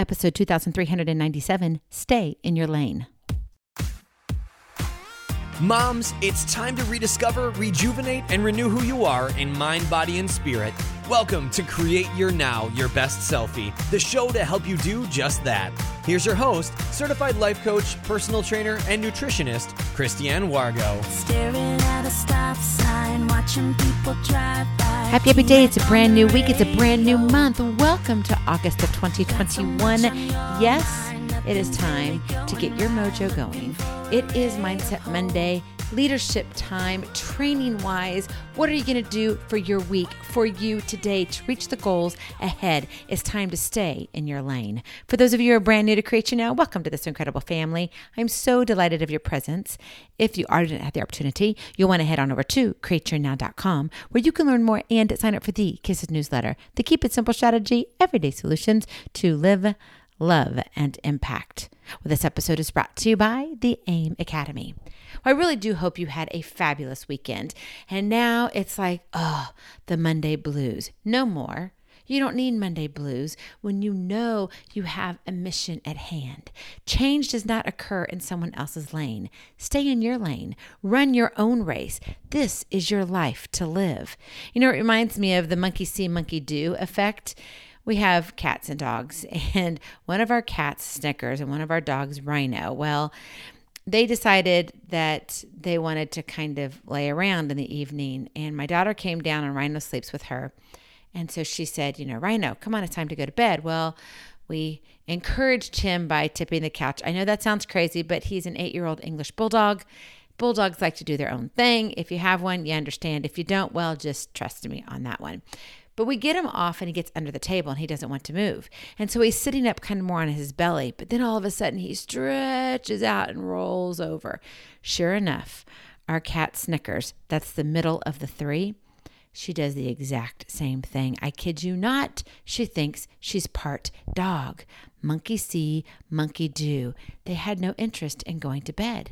episode 2397, Stay in Your Lane. Moms, it's time to rediscover, rejuvenate, and renew who you are in mind, body, and spirit. Welcome to Create Your Now, Your Best Selfie, the show to help you do just that. Here's your host, certified life coach, personal trainer, and nutritionist, Christiane Wargo. Staring at a stop sign, watching people drive by. Happy day. It's a brand new week. It's a brand new month. Welcome to August of 2021. Yes, it is time to get your mojo going. It is Mindset Monday, leadership time, training-wise. What are you going to do for your week, for you today to reach the goals ahead? It's time to stay in your lane. For those of you who are brand new to Create Your Now, welcome to this incredible family. I'm so delighted of your presence. If you didn't have the opportunity, you'll want to head on over to createyournow.com, where you can learn more and sign up for the Kisses newsletter, the Keep It Simple strategy, everyday solutions to live, love, and impact. Well, this episode is brought to you by the AIM Academy. Well, I really do hope you had a fabulous weekend. And now it's like, the Monday blues. No more. You don't need Monday blues when you know you have a mission at hand. Change does not occur in someone else's lane. Stay in your lane. Run your own race. This is your life to live. You know, it reminds me of the monkey see, monkey do effect. We have cats and dogs, and one of our cats, Snickers, and one of our dogs, Rhino, well, they decided that they wanted to kind of lay around in the evening, and my daughter came down and Rhino sleeps with her. And so she said, Rhino, come on, it's time to go to bed. Well, we encouraged him by tipping the couch. I know that sounds crazy, but he's an 8-year-old English bulldog. Bulldogs like to do their own thing. If you have one, you understand. If you don't, well, just trust me on that one. But we get him off and he gets under the table and he doesn't want to move. And so he's sitting up kind of more on his belly. But then all of a sudden he stretches out and rolls over. Sure enough, our cat Snickers, that's the middle of the three, she does the exact same thing. I kid you not. She thinks she's part dog. Monkey see, monkey do. They had no interest in going to bed.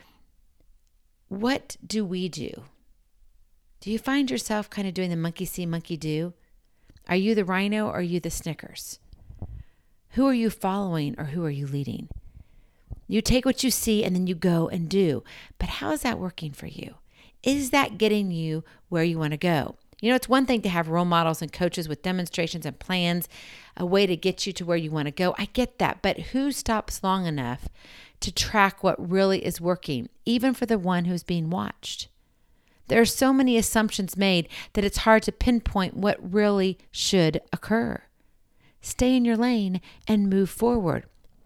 What do we do? Do you find yourself kind of doing the monkey see, monkey do? Are you the Rhino or are you the Snickers? Who are you following or who are you leading? You take what you see and then you go and do. But how is that working for you? Is that getting you where you want to go? It's one thing to have role models and coaches with demonstrations and plans, a way to get you to where you want to go. I get that. But who stops long enough to track what really is working, even for the one who's being watched? There are so many assumptions made that it's hard to pinpoint what really should occur. Stay in your lane and move forward.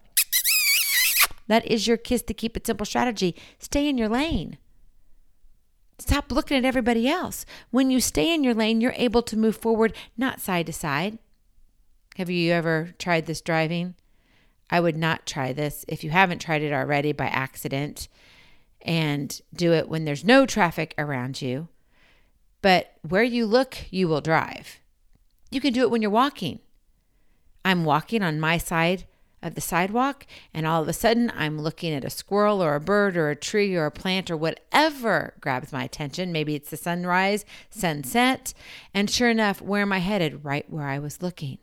That is your Kiss to Keep It Simple strategy. Stay in your lane. Stop looking at everybody else. When you stay in your lane, you're able to move forward, not side to side. Have you ever tried this driving? I would not try this if you haven't tried it already by accident. And do it when there's no traffic around you. But where you look, you will drive. You can do it when you're walking. I'm walking on my side of the sidewalk, and all of a sudden I'm looking at a squirrel or a bird or a tree or a plant or whatever grabs my attention. Maybe it's the sunrise, sunset, and sure enough, where am I headed? Right where I was looking.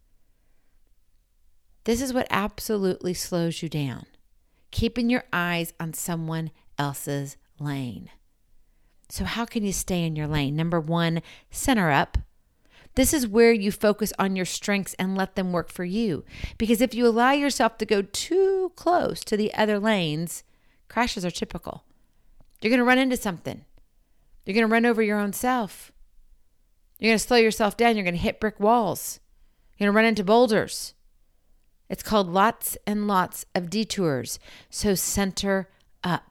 This is what absolutely slows you down. Keeping your eyes on someone else's lane. So how can you stay in your lane? Number one, center up. This is where you focus on your strengths and let them work for you. Because if you allow yourself to go too close to the other lanes, crashes are typical. You're going to run into something. You're going to run over your own self. You're going to slow yourself down. You're going to hit brick walls. You're going to run into boulders. It's called lots and lots of detours. So center up.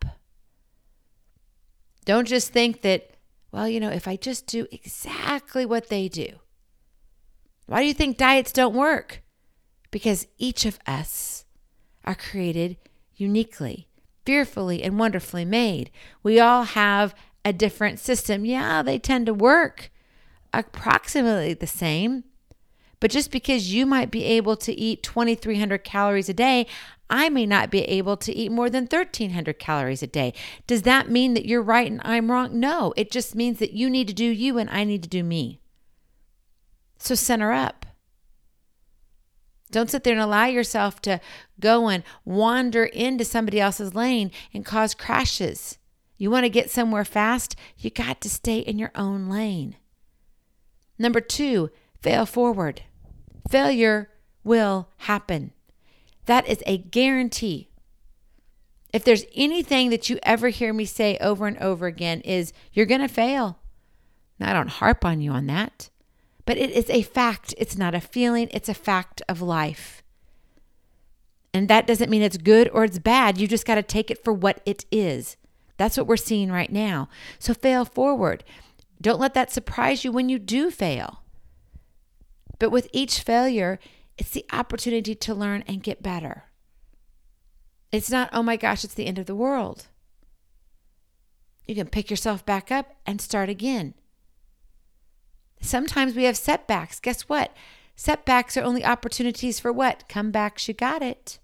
Don't just think that, if I just do exactly what they do. Why do you think diets don't work? Because each of us are created uniquely, fearfully, and wonderfully made. We all have a different system. Yeah, they tend to work approximately the same. But just because you might be able to eat 2,300 calories a day, I may not be able to eat more than 1,300 calories a day. Does that mean that you're right and I'm wrong? No, it just means that you need to do you and I need to do me. So center up. Don't sit there and allow yourself to go and wander into somebody else's lane and cause crashes. You want to get somewhere fast, you got to stay in your own lane. Number 2, fail forward. Failure will happen. That is a guarantee. If there's anything that you ever hear me say over and over again is you're going to fail. Now, I don't harp on you on that, but it is a fact. It's not a feeling. It's a fact of life. And that doesn't mean it's good or it's bad. You just got to take it for what it is. That's what we're seeing right now. So fail forward. Don't let that surprise you when you do fail. But with each failure, it's the opportunity to learn and get better. It's not, oh my gosh, it's the end of the world. You can pick yourself back up and start again. Sometimes we have setbacks. Guess what? Setbacks are only opportunities for what? Comebacks. You got it.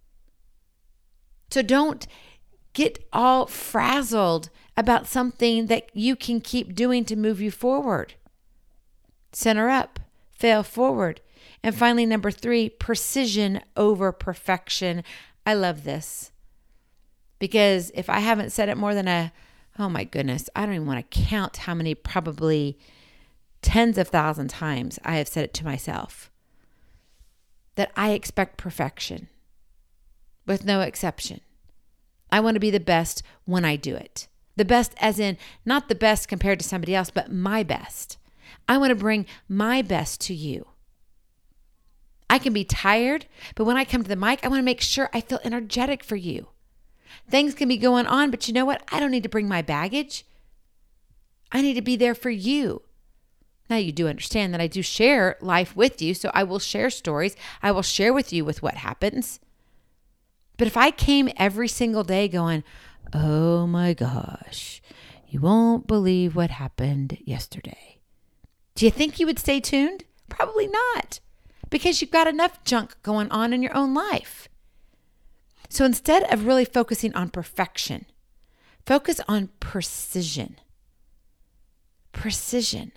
So don't get all frazzled about something that you can keep doing to move you forward. Center up, fail forward. And finally, number 3, precision over perfection. I love this because if I haven't said it more than oh my goodness, I don't even want to count how many, probably tens of thousands times I have said it to myself, that I expect perfection with no exception. I want to be the best when I do it. The best as in not the best compared to somebody else, but my best. I want to bring my best to you. I can be tired, but when I come to the mic, I want to make sure I feel energetic for you. Things can be going on, but you know what? I don't need to bring my baggage. I need to be there for you. Now, you do understand that I do share life with you, so I will share stories. I will share with you with what happens. But if I came every single day going, oh my gosh, you won't believe what happened yesterday. Do you think you would stay tuned? Probably not, because you've got enough junk going on in your own life. So instead of really focusing on perfection, focus on precision. Precision.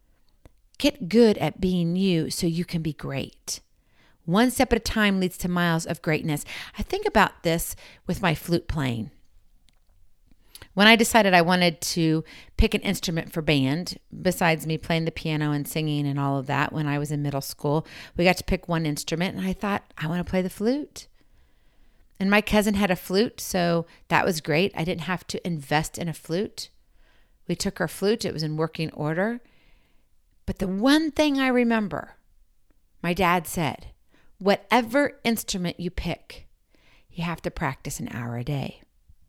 Get good at being you so you can be great. One step at a time leads to miles of greatness. I think about this with my flute playing. When I decided I wanted to pick an instrument for band, besides me playing the piano and singing and all of that when I was in middle school, we got to pick one instrument and I thought, I want to play the flute. And my cousin had a flute, so that was great. I didn't have to invest in a flute. We took our flute. It was in working order. But the one thing I remember, my dad said, whatever instrument you pick, you have to practice an hour a day.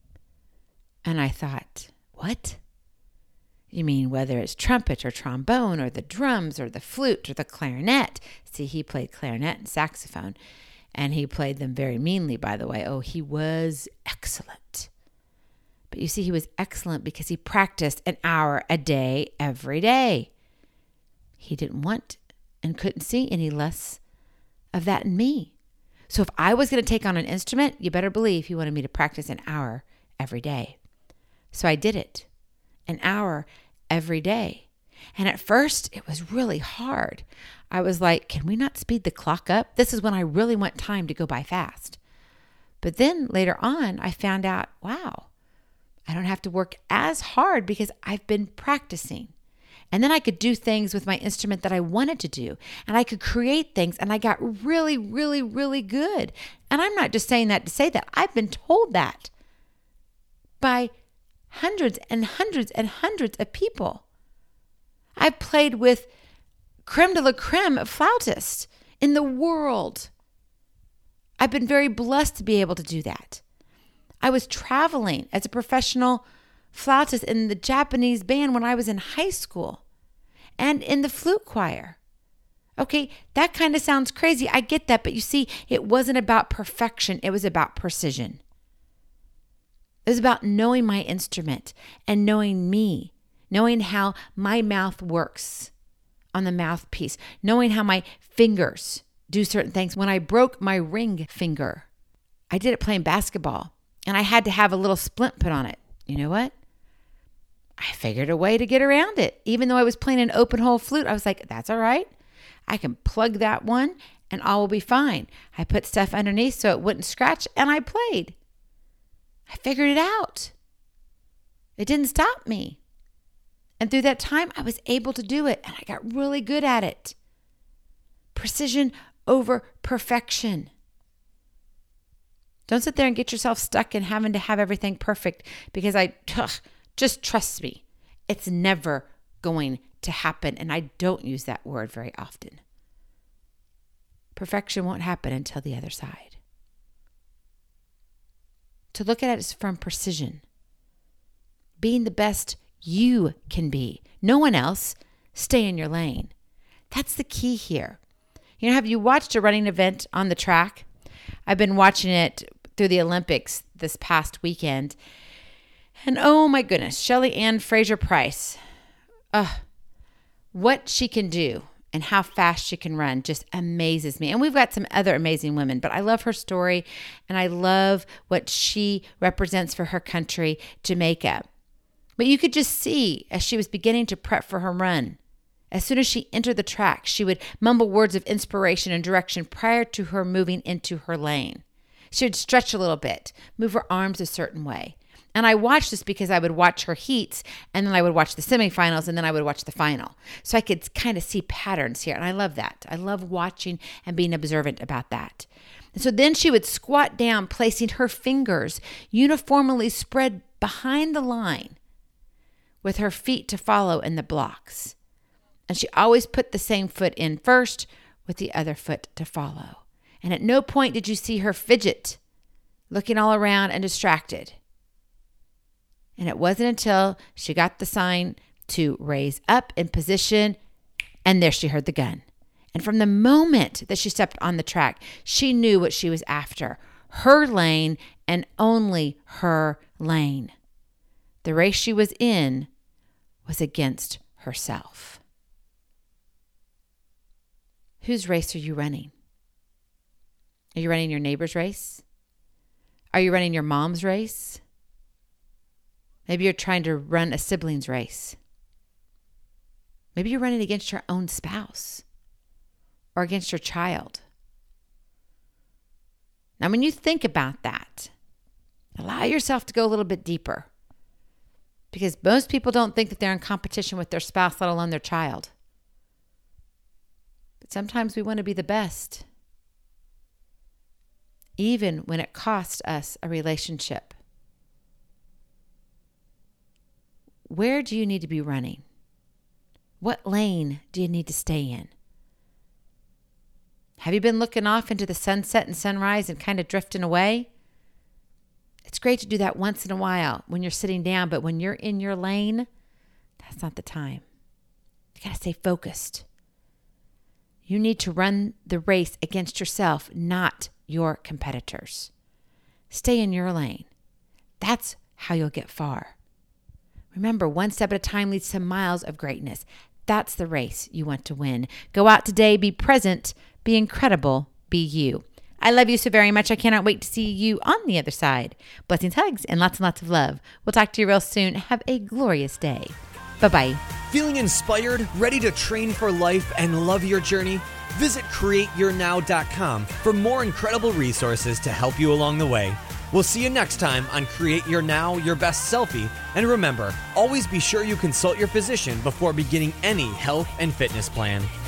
And I thought, what? You mean whether it's trumpet or trombone or the drums or the flute or the clarinet? See, he played clarinet and saxophone, and he played them very meanly, by the way. Oh, he was excellent. But you see, he was excellent because he practiced an hour a day every day. He didn't want and couldn't see any less of that in me. So if I was going to take on an instrument, you better believe he wanted me to practice an hour every day. So I did it, an hour every day. And at first, it was really hard. I was like, can we not speed the clock up? This is when I really want time to go by fast. But then later on, I found out, wow, I don't have to work as hard because I've been practicing. And then I could do things with my instrument that I wanted to do. And I could create things. And I got really, really, really good. And I'm not just saying that to say that. I've been told that by hundreds and hundreds and hundreds of people. I've played with creme de la creme flautists in the world. I've been very blessed to be able to do that. I was traveling as a professional flautist in the Japanese band when I was in high school and in the flute choir. Okay, that kind of sounds crazy. I get that, but you see, it wasn't about perfection. It was about precision. It was about knowing my instrument and knowing me, knowing how my mouth works on the mouthpiece, knowing how my fingers do certain things. When I broke my ring finger, I did it playing basketball, and I had to have a little splint put on it. You know what? I figured a way to get around it. Even though I was playing an open hole flute, I was like, that's all right. I can plug that one and all will be fine. I put stuff underneath so it wouldn't scratch, and I played. I figured it out. It didn't stop me. And through that time, I was able to do it, and I got really good at it. Precision over perfection. Don't sit there and get yourself stuck in having to have everything perfect, because just trust me, it's never going to happen. And I don't use that word very often. Perfection won't happen until the other side. To look at it is from precision. Being the best you can be. No one else. Stay in your lane. That's the key here. You know, have you watched a running event on the track? I've been watching it through the Olympics this past weekend. And oh my goodness, Shelly Ann Fraser-Pryce. What she can do and how fast she can run just amazes me. And we've got some other amazing women, but I love her story and I love what she represents for her country, Jamaica. But you could just see as she was beginning to prep for her run, as soon as she entered the track, she would mumble words of inspiration and direction prior to her moving into her lane. She would stretch a little bit, move her arms a certain way. And I watched this because I would watch her heats, and then I would watch the semifinals, and then I would watch the final. So I could kind of see patterns here, and I love that. I love watching and being observant about that. And so then she would squat down, placing her fingers uniformly spread behind the line with her feet to follow in the blocks. And she always put the same foot in first with the other foot to follow. And at no point did you see her fidget, looking all around and distracted. And it wasn't until she got the sign to raise up in position, and there she heard the gun. And from the moment that she stepped on the track, she knew what she was after. Her lane and only her lane. The race she was in was against herself. Whose race are you running? Are you running your neighbor's race? Are you running your mom's race? Maybe you're trying to run a sibling's race. Maybe you're running against your own spouse or against your child. Now, when you think about that, allow yourself to go a little bit deeper, because most people don't think that they're in competition with their spouse, let alone their child. But sometimes we want to be the best, even when it costs us a relationship. Where do you need to be running? What lane do you need to stay in? Have you been looking off into the sunset and sunrise and kind of drifting away? It's great to do that once in a while when you're sitting down, but when you're in your lane, that's not the time. You got to stay focused. You need to run the race against yourself, not your competitors. Stay in your lane. That's how you'll get far. Remember, one step at a time leads to miles of greatness. That's the race you want to win. Go out today, be present, be incredible, be you. I love you so very much. I cannot wait to see you on the other side. Blessings, hugs, and lots of love. We'll talk to you real soon. Have a glorious day. Bye-bye. Feeling inspired, ready to train for life and love your journey? Visit CreateYourNow.com for more incredible resources to help you along the way. We'll see you next time on Create Your Now, Your Best Selfie. And remember, always be sure you consult your physician before beginning any health and fitness plan.